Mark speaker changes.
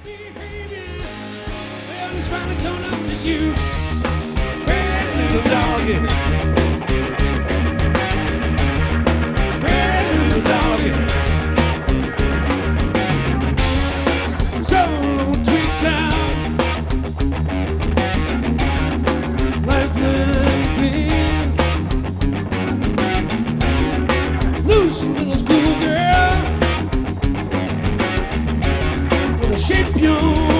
Speaker 1: behavior. Well, it's finally coming up to you. Hey, little doggy. Hey, little doggy. So, tweet clown. Life and pain. Loose little schoolgirl. Shape your